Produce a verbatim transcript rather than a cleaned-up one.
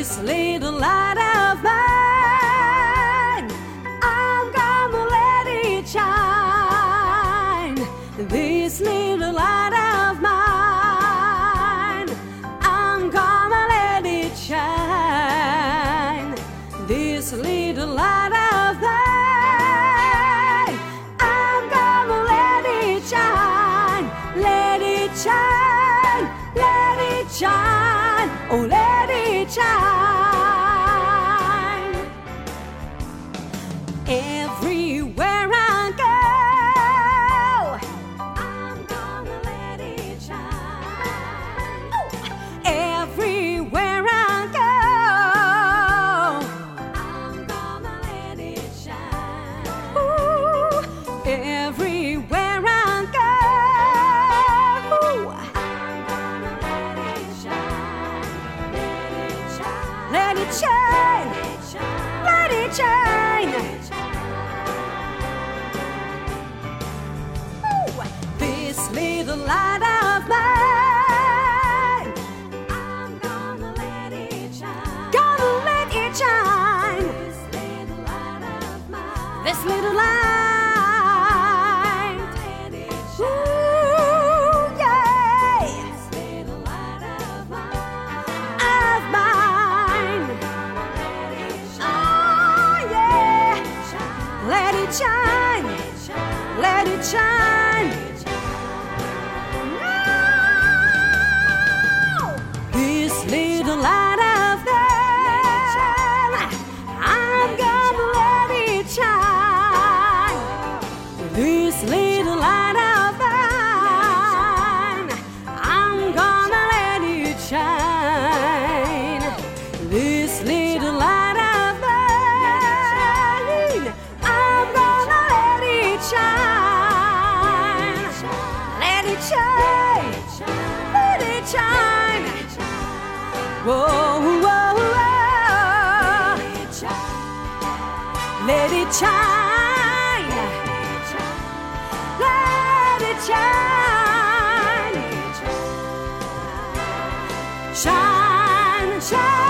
This little light of mine, I'm gonna let it shine. This little light of mine, I'm gonna let it shine. This little light of mine, I'm gonna let it shine. Let it shine, let it shine, oh let it shine. Everywhere I go, I'm gonna let it shine. Oh. Everywhere I go, I'm gonna let it shine. Ooh. Everywhere I go, I'm gonna let it shine. Let it shine. Let it shine. Let it shine. Ooh. This little light of mine, I'm gonna let it shine. Gonna let it shine. This little light of mine. This little light. Let it shine. Ooh, yeah. This little light of mine. Of mine. Let it shine. Oh, yeah. Let it shine. Let it shine. No. This little light of mine, I'm gonna let it shine. This little light of mine, I'm gonna let it shine. This little light of mine, I'm gonna let it shine. Let it shine, let it shine. Whoa, whoa, whoa. Let it shine. Let it shine. Shine, shine.